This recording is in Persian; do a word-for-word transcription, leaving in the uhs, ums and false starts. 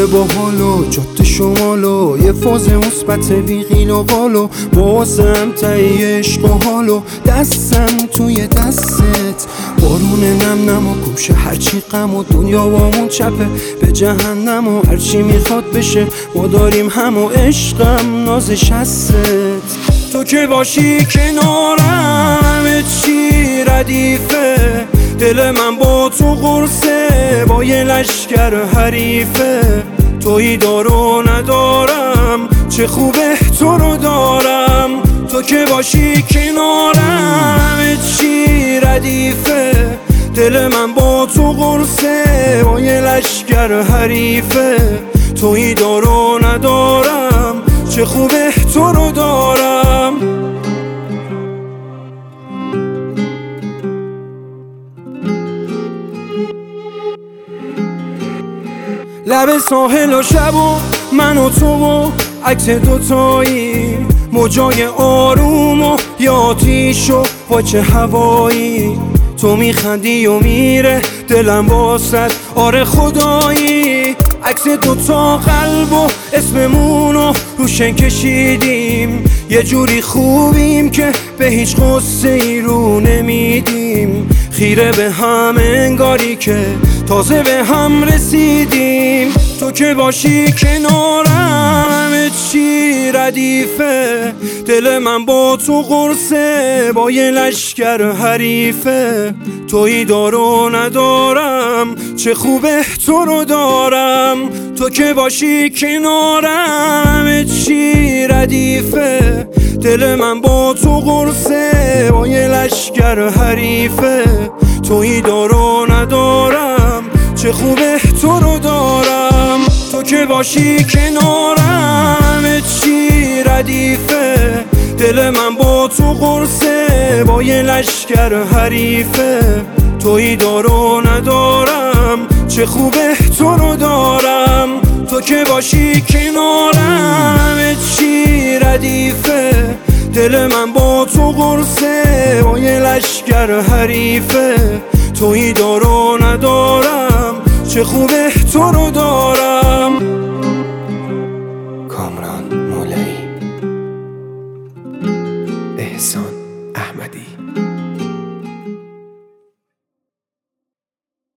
باحالو جاده شمالو یه فاز مثبت بیغین و بالو بازم تایی عشق و حالو دستم توی دستت بارون نم نم و گوشه هرچی غم و دنیا وامون چپه به جهنم و هرچی میخواد بشه ما داریم هم و عشقم نازش هستت تو که باشی کنارم همه چی ردیفه دل من با تو قرصه با یه لشکر حریفه تویی دارو ندارم چه خوبه تو رو دارم تو که باشی کنارم همه چی ردیفه دل من با تو قرصه با یه لشکر حریفه تویی دارو ندارم چه خوبه تو رو دارم لب ساحل و شب و من و تو و عکس دوتایی موجای آروم و یا آتیش و پاچه هوایی تو میخندی و میره دلم واسد آره خدایی عکس دوتا قلب و اسممونو روشن کشیدیم یه جوری خوبیم که به هیچ غصه ای رو نمیدیم خیره به هم انگاری که تازه به هم رسیدیم تو که باشی کنارم همه چی ردیفه دل من با تو قرصه با یه لشکر حریفه تویی دارو ندارم چه خوبه تو رو دارم تو که باشی کنارم همه چی ردیفه دل من با تو قرصه با یه لشکر حریفه تویی دارو ندارم چه خوبه تو رو دارم تو که باشی کنارم همه چی ردیفه دل من با تو قرصه با یه لشکر حریفه تویی دارو ندارم چه خوبه تو رو دارم تو که باشی کنارم همه چی ردیفه دل من با تو قرصه با یه لشکر حریفه تویی دارو ندارم چه خوبه تو رو دارم